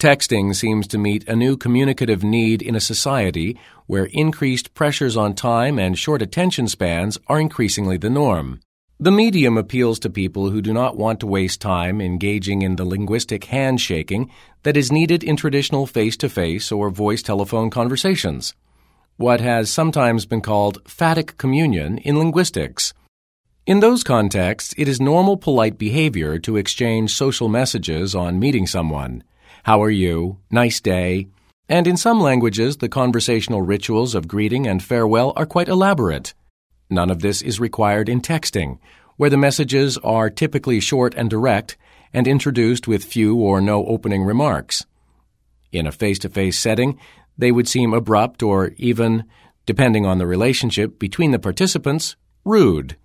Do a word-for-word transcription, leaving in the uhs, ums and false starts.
Texting seems to meet a new communicative need in a society where increased pressures on time and short attention spans are increasingly the norm. The medium appeals to people who do not want to waste time engaging in the linguistic handshaking that is needed in traditional face-to-face or voice telephone conversations, what has sometimes been called phatic communion in linguistics. In those contexts, it is normal polite behavior to exchange social messages on meeting someone. How are you? Nice day. And in some languages, the conversational rituals of greeting and farewell are quite elaborate. None of this is required in texting, where the messages are typically short and direct and introduced with few or no opening remarks. In a face-to-face setting, they would seem abrupt or even, depending on the relationship between the participants, rude.